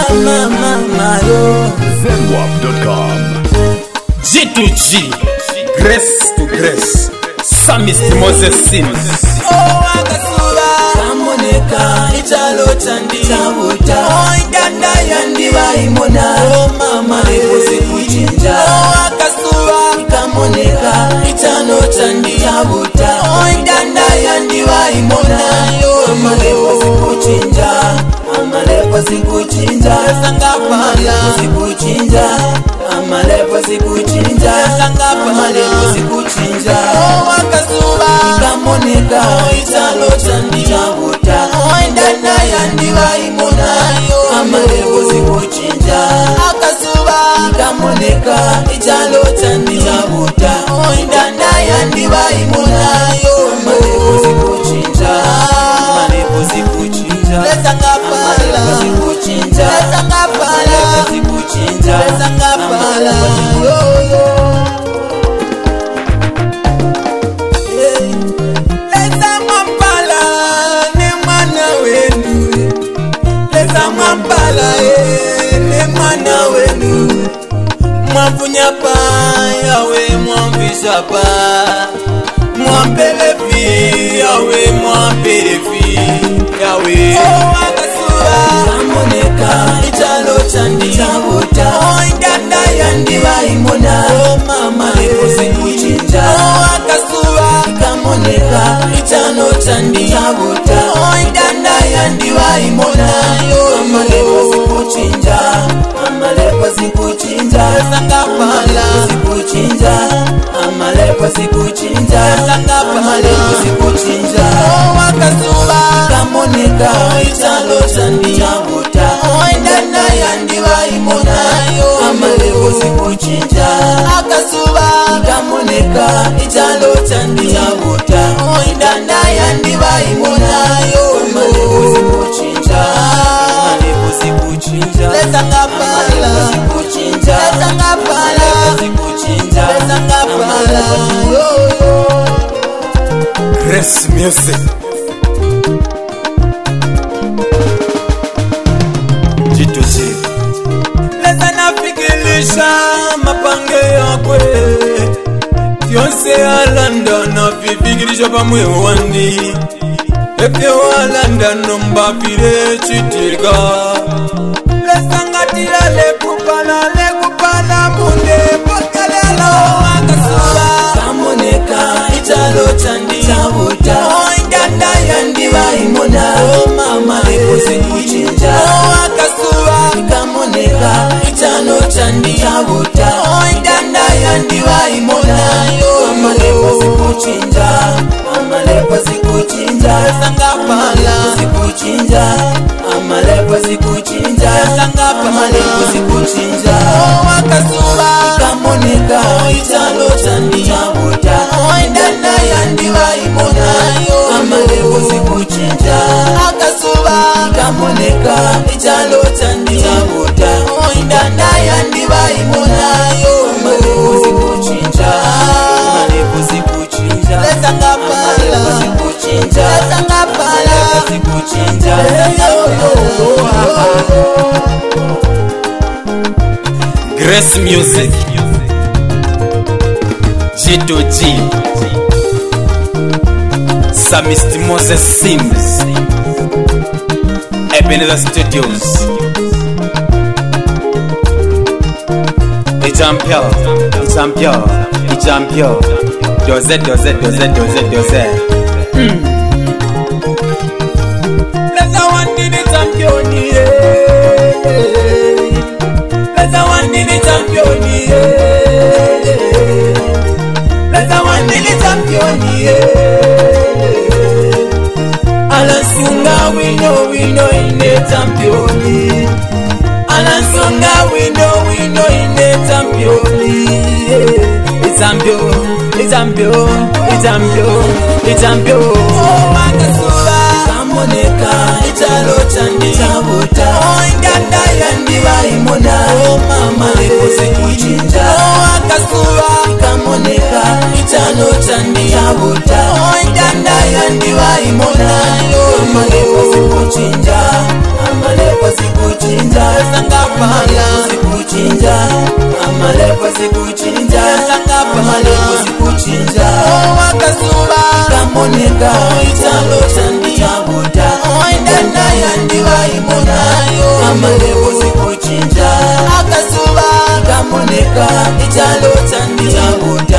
mama yo. Zenwap.com. G2G, Grace to Grace, Samist Moses Sims. Oh akasura kamoneka ichalo chandi chabuta. Oh iganda yandi vaimona. Oh mama eposi kuchinja. Oh akasura kamoneka ichalo chandi chabuta. Oh iganda yandi vaimona. Oh mama eposi kuchinja. Amalepo sikuchinja sangapala sikuchinja amalepo sikuchinja sangapala amalepo sikuchinja oh akasuba kamoneka ichalo chandi chabuta oh ndana yandi vaimona amalepo sikuchinja akasuba kamoneka ichalo chandi chabuta oh ndana yandi vaimona amalepo sikuchinja amalepo sikuchinja sangapala sikuchinja sangapala sikuchinja sangapala yo leza mwampala ne mwana wenu leza mwampala ne mwana wenu mwavunya pa yawe mwamvisha pa mwampelefi yawe mwampelefi yawe oh akasura kamoneka ichalo chandi chabuta oh iganda yandi vaimona oh mama eposi kuchinja oh akasura kamoneka ichalo chandi chabuta oh iganda yandi vaimona oh mama eposi kuchinja amalepo sikuchinja sangapala sikuchinja amalepo sikuchinja sangapala sikuchinja oh akasura kamoneka ichalo chandi chabuta oh ndana yandi vaimona amalepo sikuchinja akasuba kamoneka ichalo chandi chabuta oh ndana yandi vaimona amalepo sikuchinja amalepo sikuchinja lesangapala sikuchinja lesangapala sikuchinja lesangapala yo Grace Music. G2G. leza nafikilisha mapange yakwe yonse alanda nafikilisha pamwe wandi efye walanda nombapire chitiga leza ngatila lekupala munde pokalelo akasura kamoneka ichalo chandi chabuta oh iganda yandi vaimona oh mama eposi kuchinja oh akasura kamoneka ichalo chandi chabuta oh iganda yandi vaimona oh mama eposi kuchinja amalepo sikuchinja sangapala sikuchinja amalepo sikuchinja sangapala amalepo sikuchinja oh akasura kamoneka ichalo chandi chabuta oh ndana yandi vaimona amalepo sikuchinja akasuba kamoneka ichalo chandi chabuta oh ndana yandi vaimona amalepo sikuchinja amalepo sikuchinja lesangapala sikuchinja lesangapala sikuchinja Grace Music. G2G. Samist Moses Sims. Ebenezer Studios. Ijampio. Doze. leza wandi ni championi leza wandi ni championi leza wandi ni championi alasunga wino ine championi alasunga wino ine championi Izampio oh akasura kamoneka ichalo chandi chabuta oh iganda yandi vaimona oh mama eposi kuchinja oh akasura kamoneka ichalo chandi chabuta oh iganda yandi vaimona oh mama eposi kuchinja amalepo sikuchinja kamoneka italo chandiyabuta oindanda yandivaimonayo amaleko zikuchinja akasuba kamoneka italo chandiyabuta